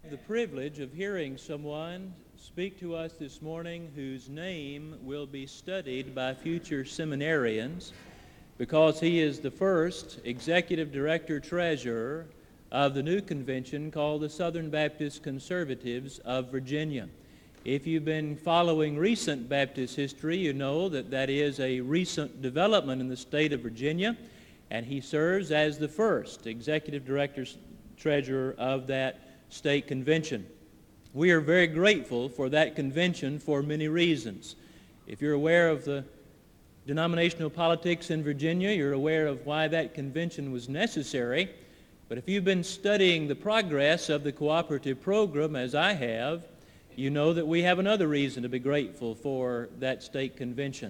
The privilege of hearing someone speak to us this morning whose name will be studied by future seminarians because he is the first executive director treasurer of the new convention called the Southern Baptist Conservatives of Virginia. If you've been following recent Baptist history, you know that that is a recent development in the state of Virginia, and he serves as the first executive director treasurer of that state convention. We are very grateful for that convention for many reasons. If you're aware of the denominational politics in Virginia, you're aware of why that convention was necessary. But if you've been studying the progress of the cooperative program, as I have, you know that we have another reason to be grateful for that state convention.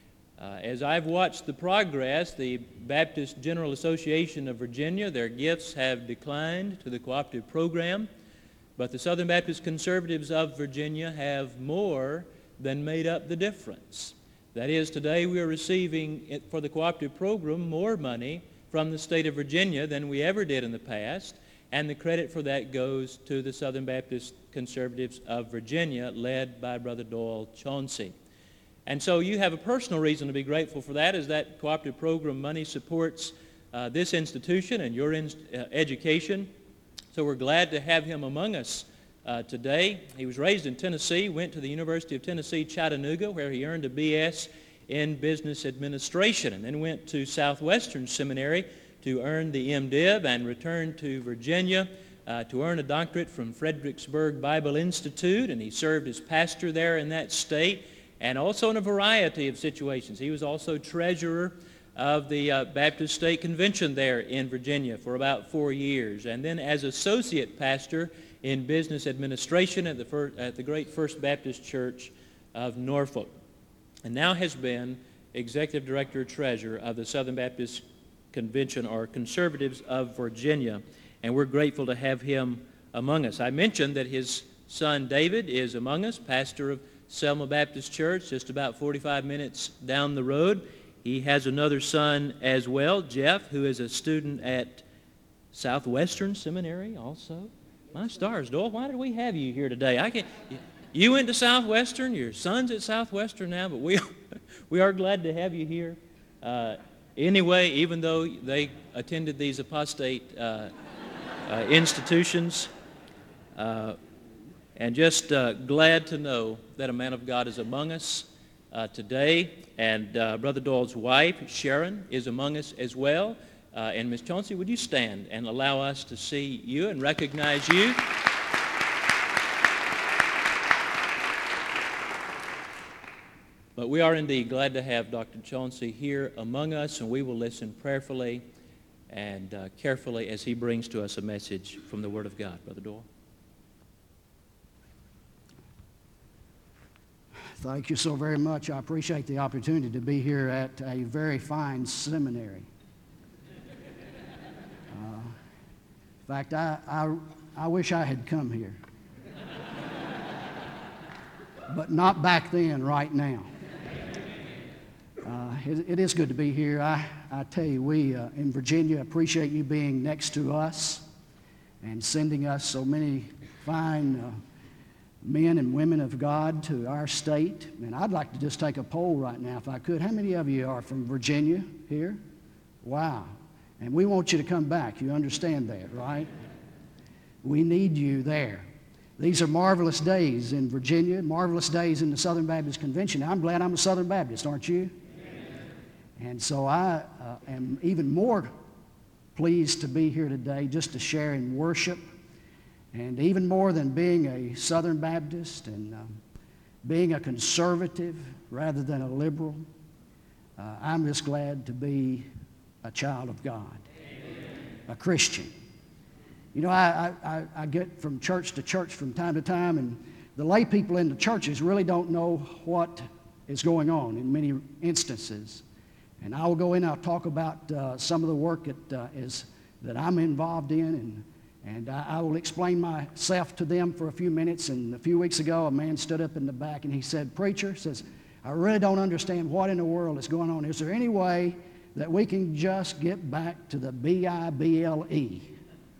As I've watched the progress, the Baptist General Association of Virginia, their gifts have declined to the cooperative program, but the Southern Baptist Conservatives of Virginia have more than made up the difference. That is, today we are receiving for the cooperative program more money from the state of Virginia than we ever did in the past, and the credit for that goes to the Southern Baptist Conservatives of Virginia, led by Brother Doyle Chauncey. And so you have a personal reason to be grateful for that, as that cooperative program money supports this institution and your education. So we're glad to have him among us today. He was raised in Tennessee, went to the University of Tennessee, Chattanooga, where he earned a B.S. in Business Administration, and then went to Southwestern Seminary to earn the MDiv and returned to Virginia to earn a doctorate from Fredericksburg Bible Institute, and he served as pastor there in that state, and also in a variety of situations. He was also treasurer of the Baptist State Convention there in Virginia for about 4 years, and then as associate pastor in business administration at the great First Baptist Church of Norfolk, and now has been executive director treasurer of the Southern Baptist Convention, or Conservatives of Virginia, and we're grateful to have him among us. I mentioned that his son David is among us, pastor of Selma Baptist Church, just about 45 minutes down the road. He has another son as well, Jeff, who is a student at Southwestern Seminary also. My stars, Doyle, why did we have you here today? You went to Southwestern, your son's at Southwestern now, but we are glad to have you here. Anyway, even though they attended these apostate institutions, and just glad to know that a man of God is among us today. And Brother Doyle's wife, Sharon, is among us as well. And Ms. Chauncey, would you stand and allow us to see you and recognize you? But we are indeed glad to have Dr. Chauncey here among us, and we will listen prayerfully and carefully as he brings to us a message from the Word of God. Brother Doyle. Thank you so very much. I appreciate the opportunity to be here at a very fine seminary. In fact, I wish I had come here. But not back then, right now. It is good to be here. I tell you, we in Virginia appreciate you being next to us and sending us so many fine men and women of God to our state. And I'd like to just take a poll right now, if I could. How many of you are from Virginia here? Wow. And we want you to come back. You understand that, right? We need you there. These are marvelous days in Virginia, marvelous days in the Southern Baptist Convention. I'm glad I'm a Southern Baptist, aren't you? Amen. And so I am even more pleased to be here today just to share in worship. And even more than being a Southern Baptist and being a conservative rather than a liberal, I'm just glad to be a child of God, amen, a Christian. You know, I get from church to church from time to time, and the lay people in the churches really don't know what is going on in many instances. And I will go in and I'll talk about some of the work that I'm involved in, and I will explain myself to them for a few minutes. And a few weeks ago, a man stood up in the back and he said, "Preacher," says, "I really don't understand what in the world is going on. Is there any way that we can just get back to the Bible?"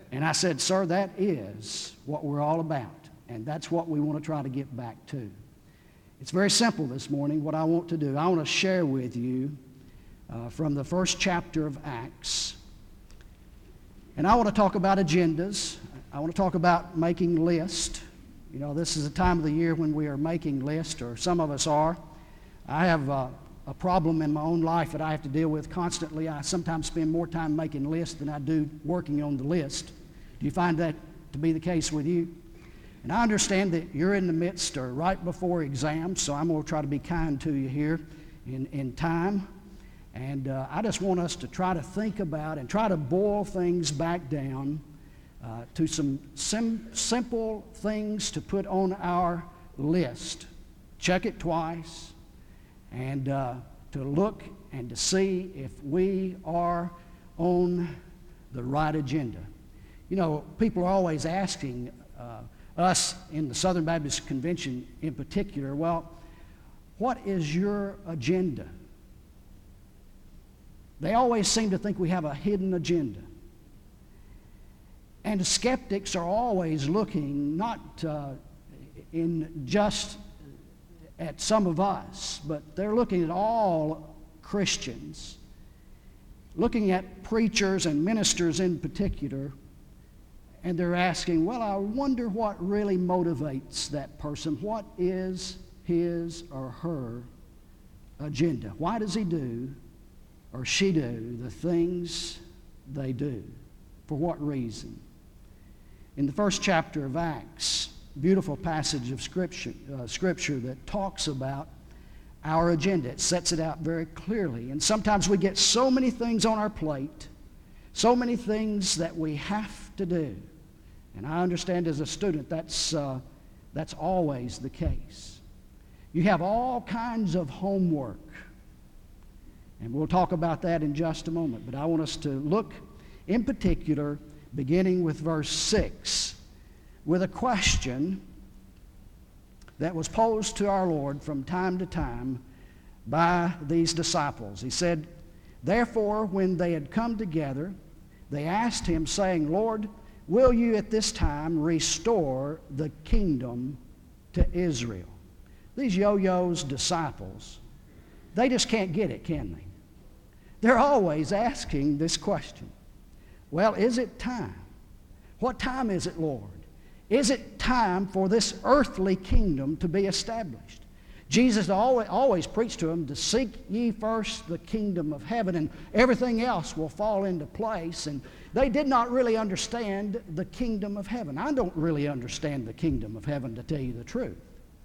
And I said, sir, that is what we're all about. And that's what we want to try to get back to. It's very simple this morning, what I want to do. I want to share with you from the first chapter of Acts. And I want to talk about agendas. I want to talk about making lists. You know, this is a time of the year when we are making lists, or some of us are. I have a problem in my own life that I have to deal with constantly. I sometimes spend more time making lists than I do working on the list. Do you find that to be the case with you? And I understand that you're in the midst or right before exams, so I'm going to try to be kind to you here in time. And I just want us to try to think about and try to boil things back down to some simple things to put on our list. Check it twice, and to look and to see if we are on the right agenda. You know, people are always asking us in the Southern Baptist Convention in particular, well, what is your agenda? They always seem to think we have a hidden agenda. And the skeptics are always looking not in just at some of us, but they're looking at all Christians, looking at preachers and ministers in particular, and they're asking, well, I wonder what really motivates that person. What is his or her agenda? Why does he do or she do the things they do? For what reason? In the first chapter of Acts, beautiful passage of Scripture that talks about our agenda. It sets it out very clearly. And sometimes we get so many things on our plate, so many things that we have to do. And I understand as a student that's always the case. You have all kinds of homework. And we'll talk about that in just a moment. But I want us to look in particular, beginning with verse 6, with a question that was posed to our Lord from time to time by these disciples. He said, therefore, when they had come together, they asked him, saying, Lord, will you at this time restore the kingdom to Israel? These yo-yos disciples, they just can't get it, can they? They're always asking this question. Well, is it time? What time is it, Lord? Is it time for this earthly kingdom to be established? Jesus always preached to them to seek ye first the kingdom of heaven, and everything else will fall into place. And they did not really understand the kingdom of heaven. I don't really understand the kingdom of heaven, to tell you the truth.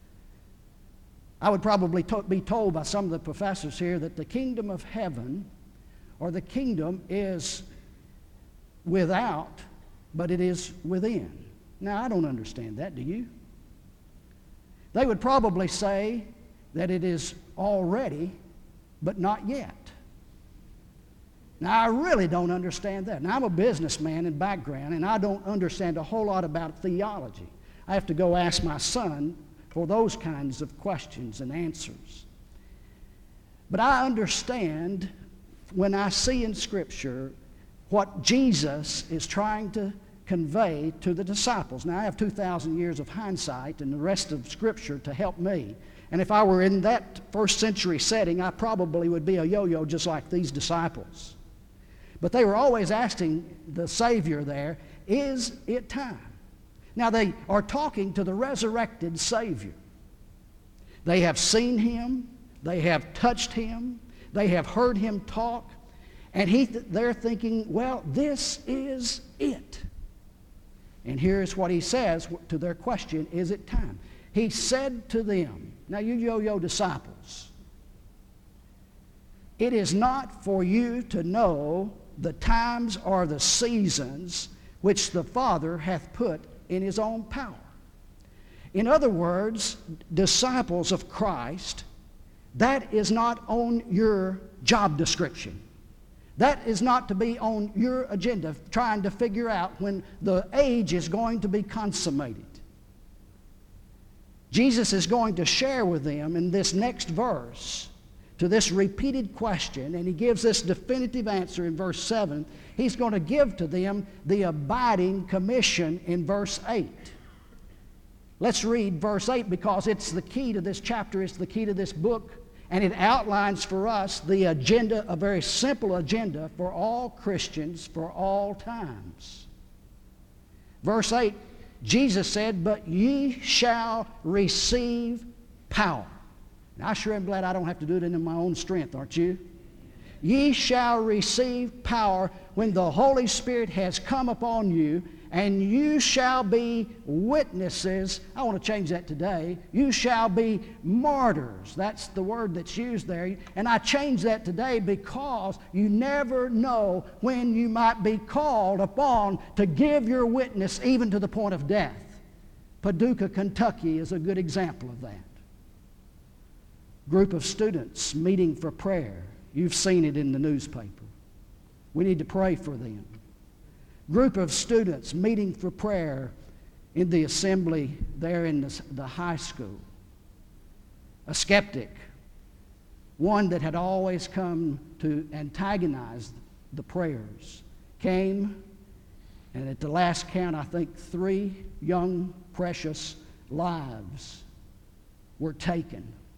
I would probably be told by some of the professors here that the kingdom of heaven, or the kingdom, is without, but it is within. Now, I don't understand that, do you? They would probably say that it is already, but not yet. Now, I really don't understand that. Now, I'm a businessman in background, and I don't understand a whole lot about theology. I have to go ask my son for those kinds of questions and answers. But I understand when I see in Scripture what Jesus is trying to convey to the disciples. Now, I have 2,000 years of hindsight and the rest of Scripture to help me. And if I were in that first century setting, I probably would be a yo-yo just like these disciples. But they were always asking the Savior there, is it time? Now, they are talking to the resurrected Savior. They have seen Him. They have touched Him. They have heard Him talk. And they're thinking, well, this is it. And here's what He says to their question, is it time? He said to them, now you yo-yo disciples, it is not for you to know the times or the seasons which the Father hath put in His own power. In other words, disciples of Christ, that is not on your job description. That is not to be on your agenda, trying to figure out when the age is going to be consummated. Jesus is going to share with them in this next verse to this repeated question, and he gives this definitive answer in verse 7. He's going to give to them the abiding commission in verse 8. Let's read verse 8 because it's the key to this chapter, it's the key to this book, and it outlines for us the agenda, a very simple agenda for all Christians for all times. Verse 8, Jesus said, "But ye shall receive power." Now, I sure am glad I don't have to do it in my own strength, aren't you? Ye shall receive power when the Holy Spirit has come upon you, and you shall be witnesses. I want to change that today. You shall be martyrs. That's the word that's used there. And I change that today because you never know when you might be called upon to give your witness even to the point of death. Paducah, Kentucky is a good example of that. Group of students meeting for prayer. You've seen it in the newspaper. We need to pray for them. Group of students meeting for prayer in the assembly there in the high school. A skeptic, one that had always come to antagonize the prayers, came, and at the last count, I think 3 young, precious lives were taken.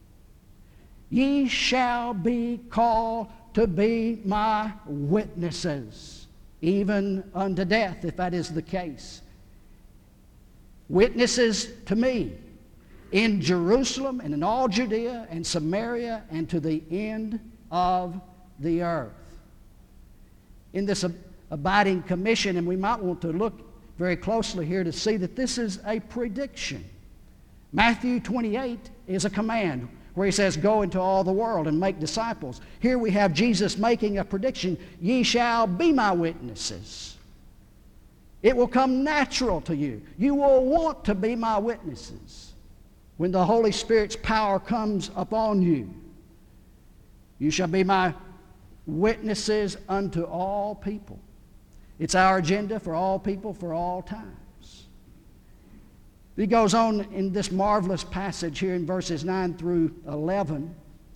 Ye shall be called to be my witnesses, even unto death, if that is the case. Witnesses to me in Jerusalem and in all Judea and Samaria and to the end of the earth. In this abiding commission, and we might want to look very closely here to see that this is a prediction. Matthew 28 is a command where he says, "Go into all the world and make disciples." Here we have Jesus making a prediction, "Ye shall be my witnesses." It will come natural to you. You will want to be my witnesses. When the Holy Spirit's power comes upon you, you shall be my witnesses unto all people. It's our agenda for all people for all times. He goes on in this marvelous passage here in verses 9 through 11,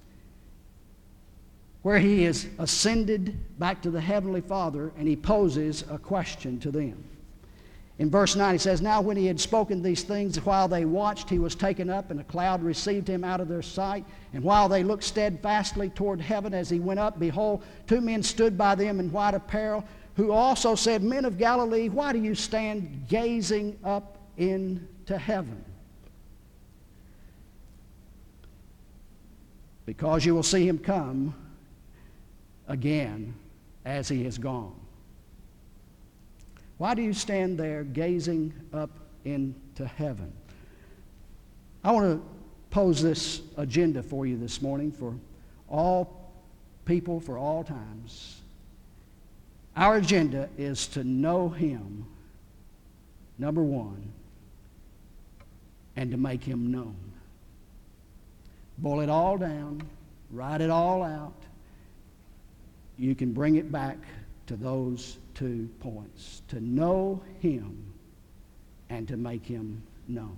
where he is ascended back to the Heavenly Father, and he poses a question to them. In verse 9 he says, "Now when he had spoken these things, while they watched, he was taken up, and a cloud received him out of their sight. And while they looked steadfastly toward heaven as he went up, behold, 2 men stood by them in white apparel, who also said, 'Men of Galilee, why do you stand gazing up into heaven? Because you will see him come again as he has gone.'" Why do you stand there gazing up into heaven? I want to pose this agenda for you this morning for all people, for all times. Our agenda is to know him, number one, and to make him known. Boil it all down, write it all out. You can bring it back to those 2 points: to know him and to make him known.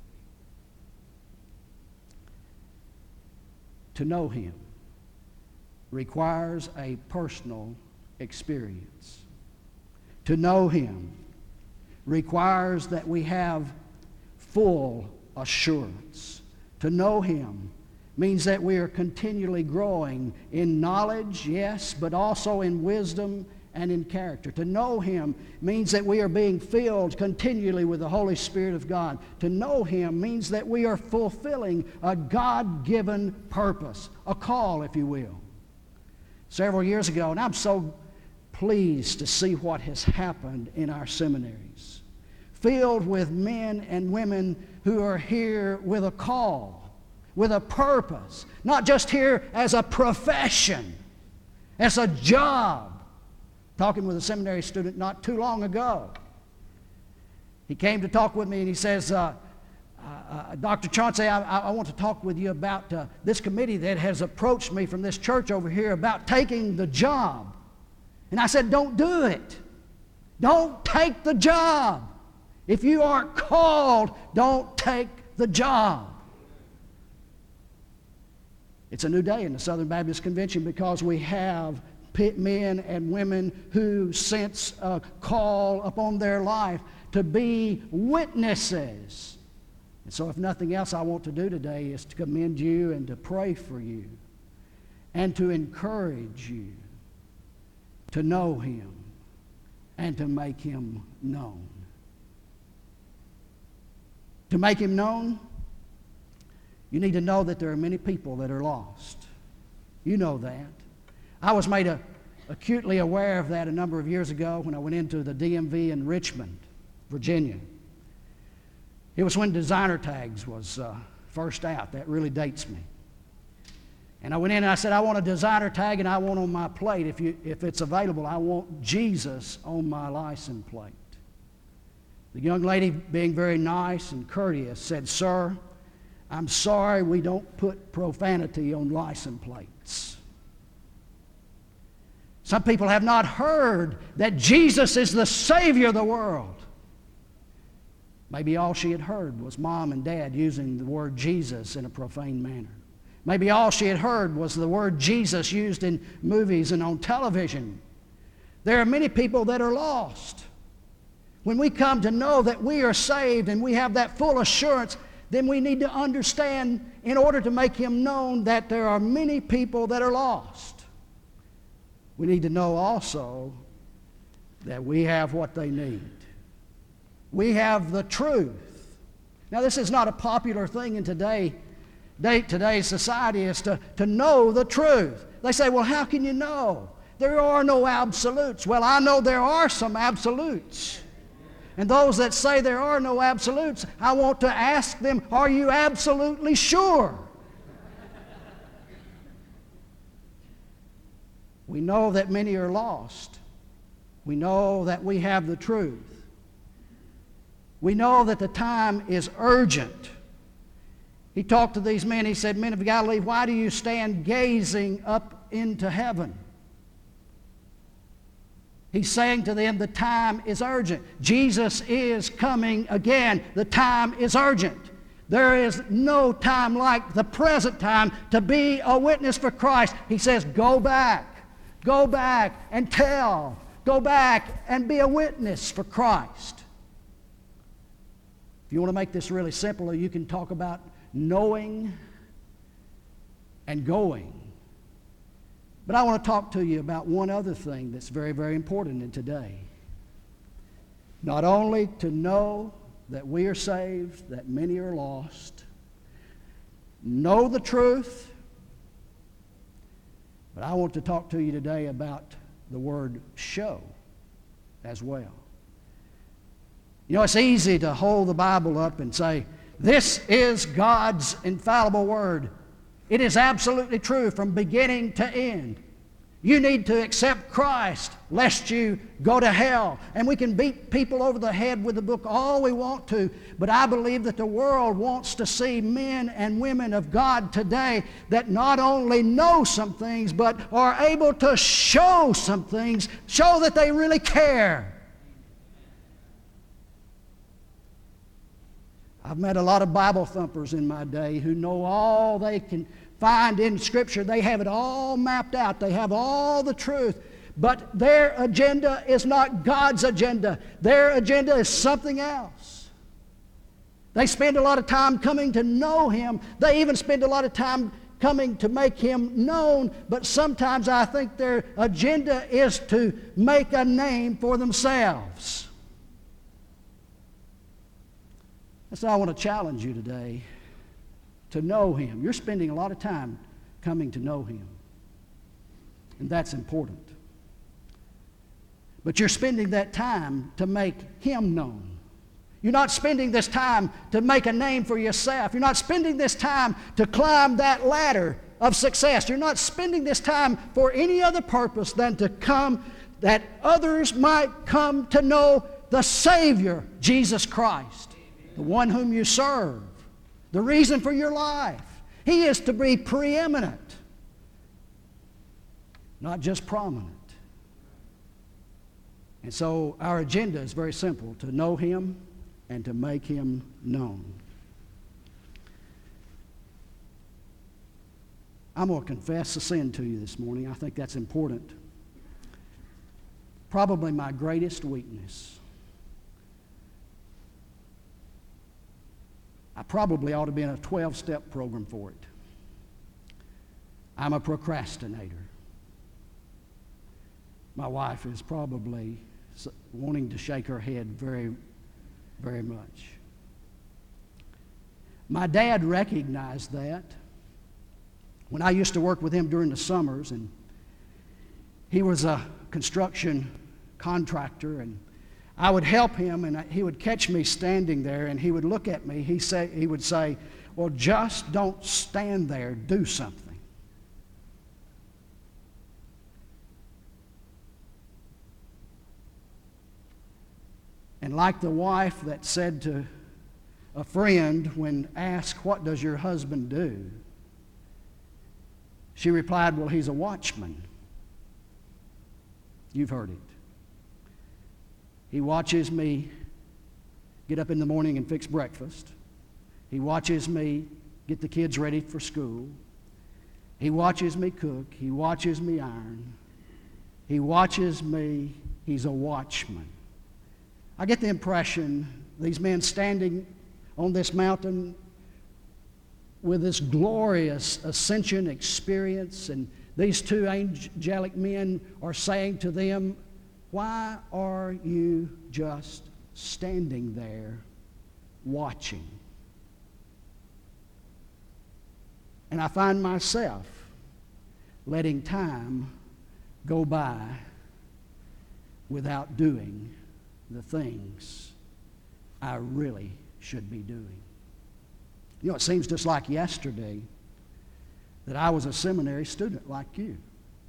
To know him requires a personal experience. To know him requires that we have full assurance. To know him means that we are continually growing in knowledge, yes, but also in wisdom and in character. To know him means that we are being filled continually with the Holy Spirit of God. To know him means that we are fulfilling a God-given purpose, a call, if you will. Several years ago, and I'm so pleased to see what has happened in our seminaries, filled with men and women who are here with a call, with a purpose, not just here as a profession, as a job. Talking with a seminary student not too long ago. He came to talk with me and he says, "Dr. Chauncey, I want to talk with you about this committee that has approached me from this church over here about taking the job." And I said, "Don't do it. Don't take the job. If you aren't called, don't take the job." It's a new day in the Southern Baptist Convention because we have men and women who sense a call upon their life to be witnesses. And so if nothing else I want to do today is to commend you and to pray for you and to encourage you to know Him and to make Him known. To make Him known, you need to know that there are many people that are lost. You know that. I was made acutely aware of that a number of years ago when I went into the DMV in Richmond, Virginia. It was when designer tags was first out. That really dates me. And I went in and I said, I want a designer tag and I want on my plate, if it's available, I want Jesus on my license plate. The young lady, being very nice and courteous, said, Sir, I'm sorry we don't put profanity on license plates. Some people have not heard that Jesus is the Savior of the world. Maybe all she had heard was mom and dad using the word Jesus in a profane manner. Maybe all she had heard was the word Jesus used in movies and on television. There are many people that are lost. When we come to know that we are saved and we have that full assurance, then we need to understand, in order to make Him known, that there are many people that are lost. We need to know also that we have what they need. We have the truth. Now, this is not a popular thing in today's society, is to know the truth. They say, well, how can you know? There are no absolutes. Well, I know there are some absolutes. And those that say there are no absolutes, I want to ask them, are you absolutely sure? We know that many are lost. We know that we have the truth. We know that the time is urgent. He talked to these men. He said, Men of Galilee, why do you stand gazing up into heaven? He's saying to them, the time is urgent. Jesus is coming again. The time is urgent. There is no time like the present time to be a witness for Christ. He says, go back and tell. Go back and be a witness for Christ. If you want to make this really simple, you can talk about knowing and going. But I want to talk to you about one other thing that's very, very important in today. Not only to know that we are saved, that many are lost, know the truth, but I want to talk to you today about the word show as well. You know, it's easy to hold the Bible up and say, this is God's infallible word. It is absolutely true from beginning to end. You need to accept Christ lest you go to hell. And we can beat people over the head with the book all we want to, but I believe that the world wants to see men and women of God today that not only know some things, but are able to show some things, show that they really care. I've met a lot of Bible thumpers in my day who know all they can find in Scripture. They have it all mapped out. They have all the truth. But their agenda is not God's agenda. Their agenda is something else. They spend a lot of time coming to know Him. They even spend a lot of time coming to make Him known. But sometimes I think their agenda is to make a name for themselves. And so I want to challenge you today to know Him. You're spending a lot of time coming to know Him, and that's important. But you're spending that time to make Him known. You're not spending this time to make a name for yourself. You're not spending this time to climb that ladder of success. You're not spending this time for any other purpose than to come that others might come to know the Savior, Jesus Christ, the one whom you serve, the reason for your life. He is to be preeminent, not just prominent. And so our agenda is very simple, to know Him and to make Him known. I'm going to confess a sin to you this morning. I think that's important. Probably my greatest weakness. I probably ought to be in a 12-step program for it. I'm a procrastinator. My wife is probably wanting to shake her head very, very much. My dad recognized that when I used to work with him during the summers, and he was a construction contractor, and I would help him, and he would catch me standing there, and he would look at me. He would say, "Well, just don't stand there. Do something." And like the wife that said to a friend when asked, "What does your husband do?" she replied, "Well, he's a watchman." You've heard it. He watches me get up in the morning and fix breakfast. He watches me get the kids ready for school. He watches me cook. He watches me iron. He watches me. He's a watchman. I get the impression these men standing on this mountain with this glorious ascension experience, and these two angelic men are saying to them, "Why are you just standing there watching?" And I find myself letting time go by without doing the things I really should be doing. You know, it seems just like yesterday that I was a seminary student like you.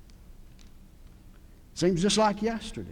Seems just like yesterday.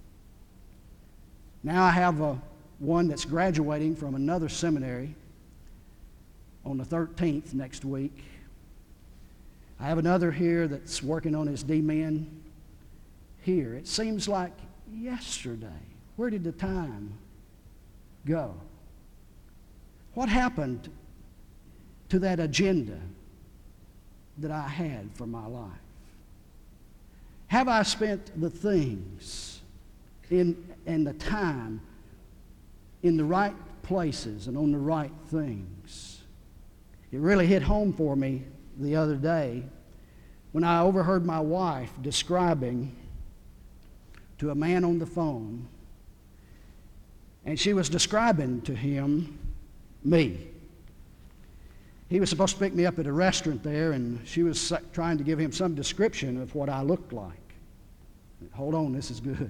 Now I have one that's graduating from another seminary on the 13th next week. I have another here that's working on his D-Min here. It seems like yesterday. Where did the time go? What happened to that agenda that I had for my life? Have I spent the things and the time in the right places and on the right things? It really hit home for me the other day when I overheard my wife describing to a man on the phone, and she was describing to him me. He was supposed to pick me up at a restaurant there, and she was trying to give him some description of what I looked like. Hold on, this is good.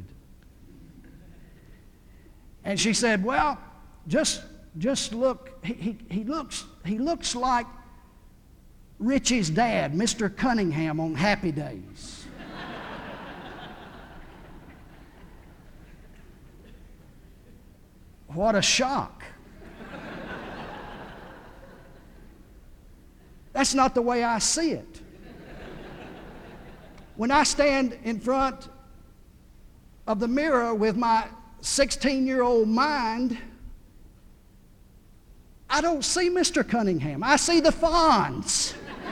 And she said, "Well, just look. He looks like Richie's dad, Mr. Cunningham, on Happy Days." What a shock. That's not the way I see it. When I stand in front of the mirror with my 16-year-old mind, I don't see Mr. Cunningham. I see the Fonz.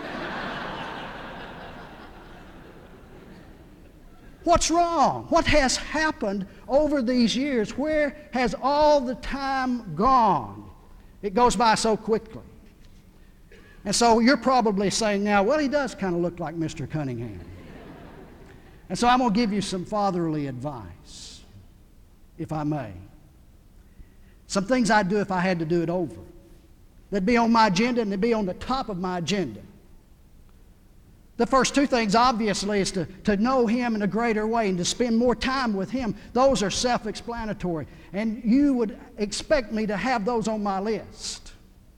What's wrong? What has happened over these years? Where has all the time gone? It goes by so quickly. And so you're probably saying now, well, he does kind of look like Mr. Cunningham. And so I'm going to give you some fatherly advice, if I may. Some things I'd do if I had to do it over. They'd be on my agenda, and they'd be on the top of my agenda. The first two things, obviously, is to know Him in a greater way and to spend more time with Him. Those are self-explanatory. And you would expect me to have those on my list.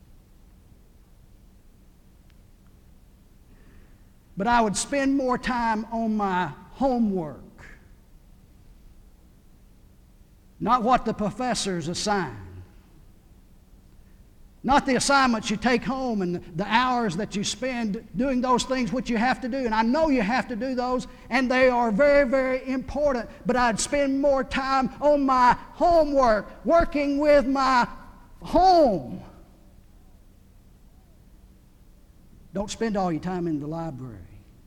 But I would spend more time on my homework. Not what the professors assign. Not the assignments you take home and the hours that you spend doing those things which you have to do. And I know you have to do those, and they are very, very important. But I'd spend more time on my homework, working with my home. Don't spend all your time in the library.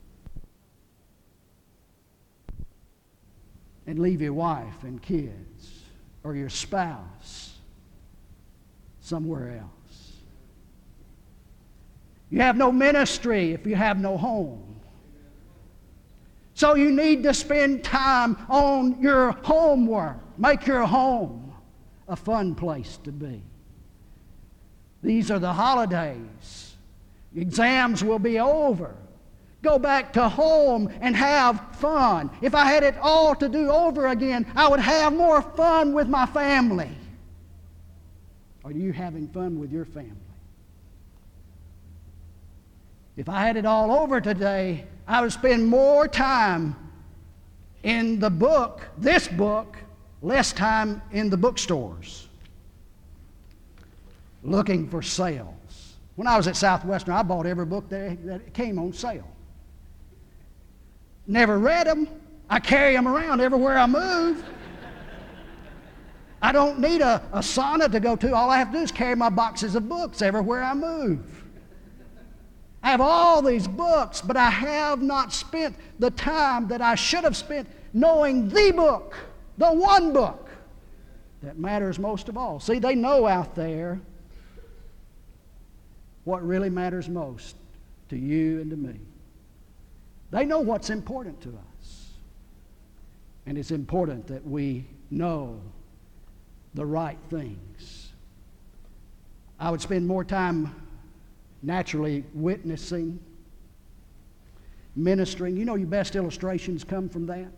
And leave your wife and kids or your spouse somewhere else. You have no ministry if you have no home. So you need to spend time on your homework. Make your home a fun place to be. These are the holidays. Exams will be over. Go back to home and have fun. If I had it all to do over again, I would have more fun with my family. Are you having fun with your family? If I had it all over today, I would spend more time in the book, this book, less time in the bookstores looking for sales. When I was at Southwestern, I bought every book that came on sale. Never read them. I carry them around everywhere I move. I don't need a sauna to go to. All I have to do is carry my boxes of books everywhere I move. I have all these books, but I have not spent the time that I should have spent knowing the book, the one book that matters most of all. See, they know out there what really matters most to you and to me. They know what's important to us. And it's important that we know the right things. I would spend more time naturally witnessing, ministering. You know your best illustrations come from that.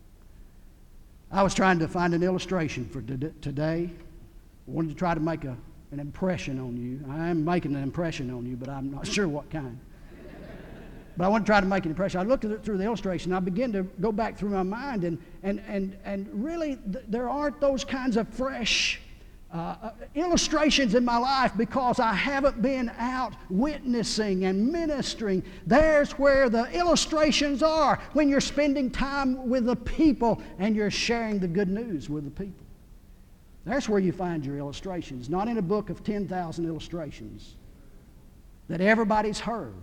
I was trying to find an illustration for today. I wanted to try to make an impression on you. I am making an impression on you, but I'm not sure what kind. But I want to try to make an impression. I looked through the illustration. I began to go back through my mind, and really there aren't those kinds of fresh illustrations in my life because I haven't been out witnessing and ministering. There's where the illustrations are, when you're spending time with the people and you're sharing the good news with the people. That's where you find your illustrations, not in a book of 10,000 illustrations that everybody's heard.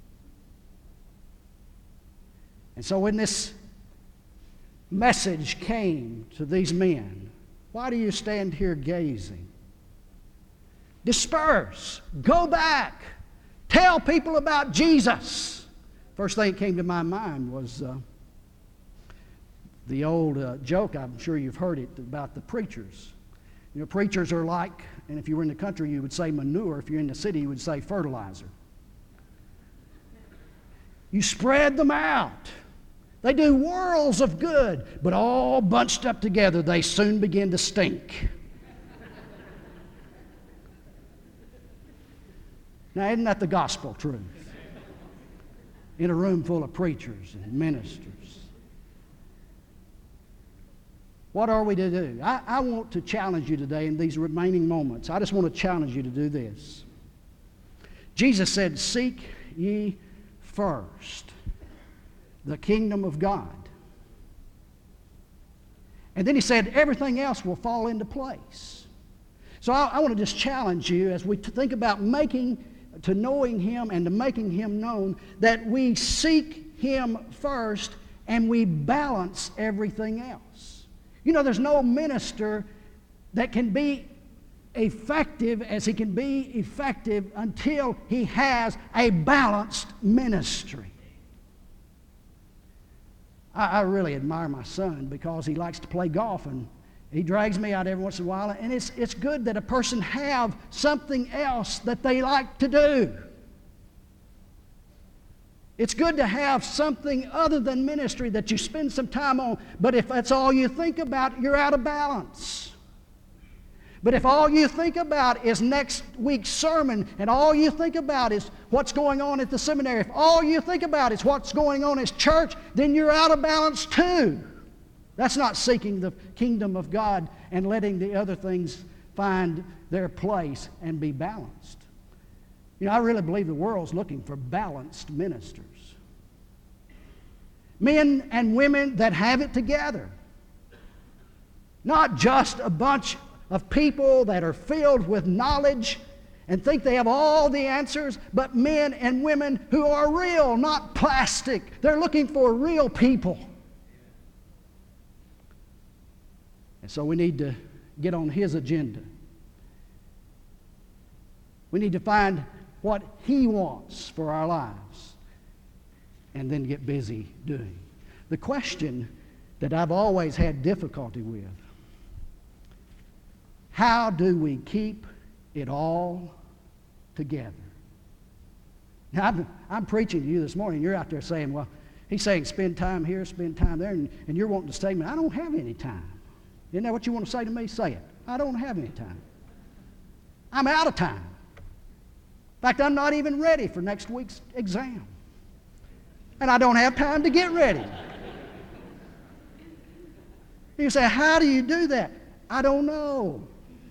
And so when this message came to these men, why do you stand here gazing? Disperse. Go back. Tell people about Jesus. First thing that came to my mind was the old joke, I'm sure you've heard it, about the preachers. You know, preachers are like, and if you were in the country you would say manure, if you're in the city you would say fertilizer. You spread them out. They do worlds of good, but all bunched up together, they soon begin to stink. Now, isn't that the gospel truth? In a room full of preachers and ministers. What are we to do? I want to challenge you today in these remaining moments. I just want to challenge you to do this. Jesus said, "Seek ye first the kingdom of God." And then he said, everything else will fall into place. So I want to just challenge you as we think about knowing Him and to making Him known, that we seek Him first and we balance everything else. You know, there's no minister that can be effective as he can be effective until he has a balanced ministry. I really admire my son because he likes to play golf, and he drags me out every once in a while, and it's good that a person have something else that they like to do. It's good to have something other than ministry that you spend some time on, but if that's all you think about, you're out of balance. But if all you think about is next week's sermon, and all you think about is what's going on at the seminary, if all you think about is what's going on at church, then you're out of balance too. That's not seeking the kingdom of God and letting the other things find their place and be balanced. You know, I really believe the world's looking for balanced ministers. Men and women that have it together. Not just a bunch of people that are filled with knowledge and think they have all the answers, but men and women who are real, not plastic. They're looking for real people. And so we need to get on His agenda. We need to find what He wants for our lives and then get busy doing. The question that I've always had difficulty with, how do we keep it all together? Now, I'm preaching to you this morning. You're out there saying, well, he's saying spend time here, spend time there, and you're wanting to statement, I don't have any time. Isn't that what you want to say to me? Say it. I don't have any time. I'm out of time. In fact, I'm not even ready for next week's exam. And I don't have time to get ready. You say, how do you do that? I don't know.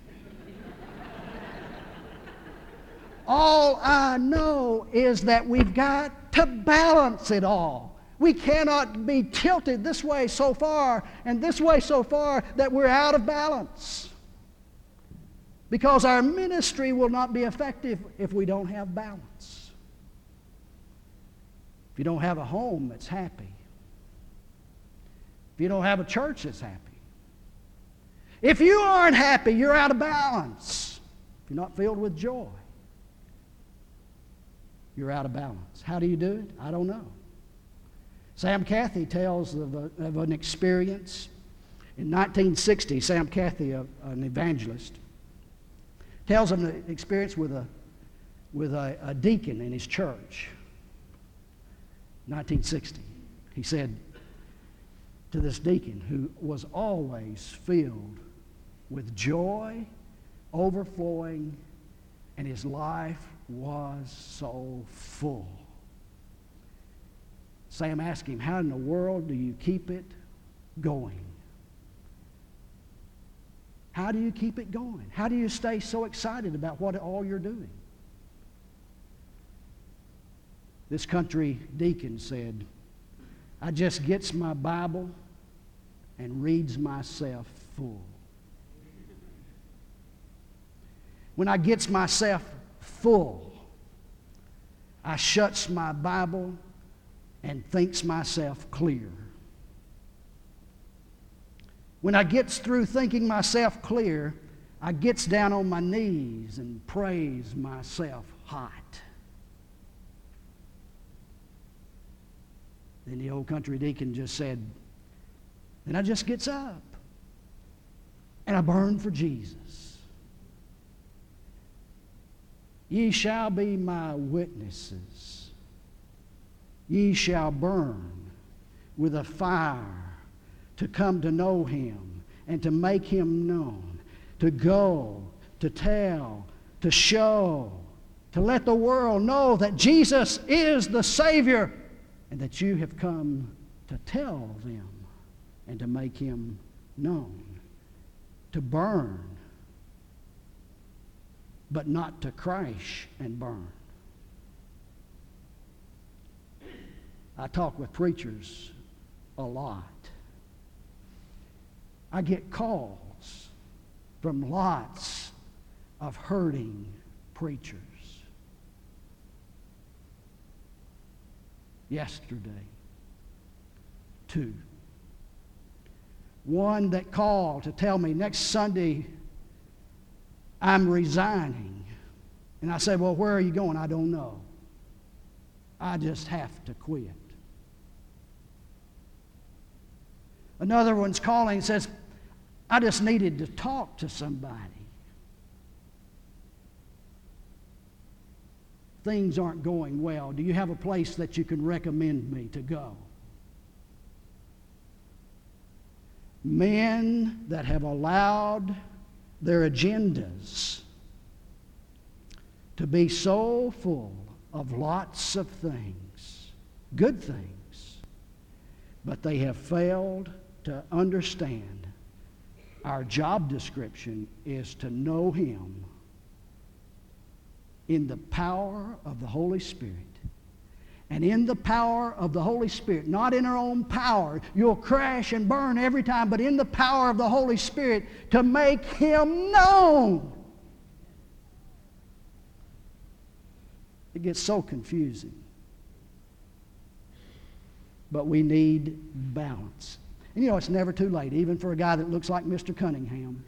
All I know is that we've got to balance it all. We cannot be tilted this way so far and this way so far that we're out of balance. Because our ministry will not be effective if we don't have balance. If you don't have a home that's happy. If you don't have a church that's happy. If you aren't happy, you're out of balance. If you're not filled with joy, you're out of balance. How do you do it? I don't know. Sam Cathy tells of an experience. In 1960, Sam Cathy, an evangelist, tells of an experience with a deacon in his church. 1960. He said to this deacon, who was always filled with joy, overflowing, and his life was so full. Sam asked him, how in the world do you keep it going? How do you keep it going? How do you stay so excited about what all you're doing? This country deacon said, I just gets my Bible and reads myself full. When I gets myself full, I shuts my Bible and thinks myself clear. When I gets through thinking myself clear, I gets down on my knees and praise myself hot. Then the old country deacon just said, then I just gets up and I burn for Jesus. Ye shall be my witnesses. Ye shall burn with a fire to come to know Him and to make Him known, to go, to tell, to show, to let the world know that Jesus is the Savior and that you have come to tell them and to make Him known, to burn, but not to crash and burn. I talk with preachers a lot. I get calls from lots of hurting preachers. Yesterday, 2. One that called to tell me next Sunday I'm resigning. And I said, well, where are you going? I don't know. I just have to quit. Another one's calling and says, I just needed to talk to somebody. Things aren't going well. Do you have a place that you can recommend me to go? Men that have allowed their agendas to be so full of lots of things, good things, but they have failed to understand our job description is to know Him in the power of the Holy Spirit. And in the power of the Holy Spirit, not in our own power, you'll crash and burn every time, but in the power of the Holy Spirit to make Him known. It gets so confusing. But we need balance. And you know, it's never too late, even for a guy that looks like Mr. Cunningham.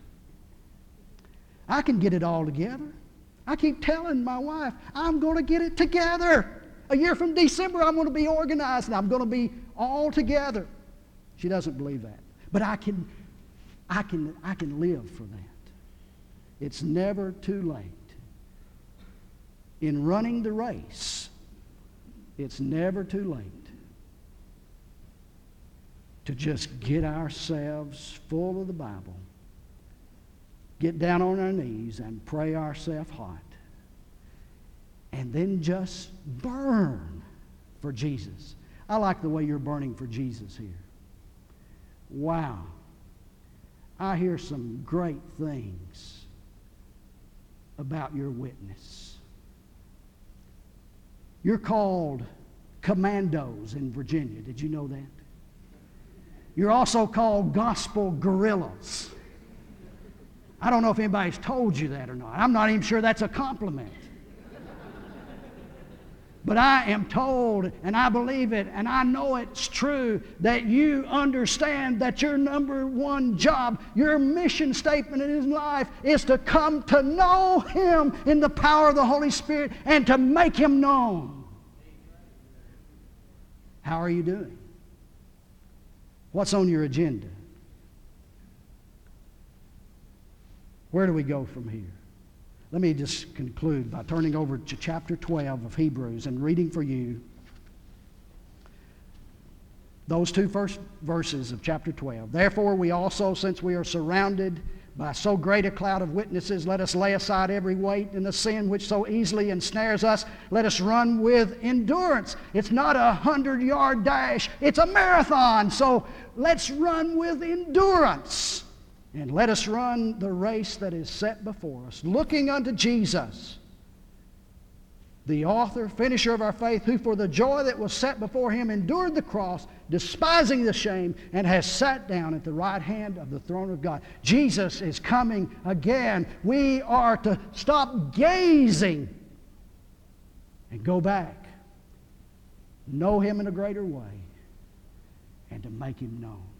I can get it all together. I keep telling my wife, I'm going to get it together. A year from December, I'm going to be organized and I'm going to be all together. She doesn't believe that. But I can live for that. It's never too late. In running the race, it's never too late to just get ourselves full of the Bible, get down on our knees and pray ourselves hot, and then just burn for Jesus. I like the way you're burning for Jesus here. Wow. I hear some great things about your witness. You're called commandos in Virginia. Did you know that? You're also called gospel guerrillas. I don't know if anybody's told you that or not. I'm not even sure that's a compliment. But I am told, and I believe it, and I know it's true, that you understand that your number one job, your mission statement in his life, is to come to know him in the power of the Holy Spirit and to make him known. How are you doing? What's on your agenda? Where do we go from here? Let me just conclude by turning over to chapter 12 of Hebrews and reading for you those two first verses of chapter 12. Therefore, we also, since we are surrounded by so great a cloud of witnesses, let us lay aside every weight and the sin which so easily ensnares us. Let us run with endurance. It's not a 100-yard dash. It's a marathon. So let's run with endurance. And let us run the race that is set before us, looking unto Jesus, the author, finisher of our faith, who for the joy that was set before him endured the cross, despising the shame, and has sat down at the right hand of the throne of God. Jesus is coming again. We are to stop gazing and go back, know him in a greater way, and to make him known.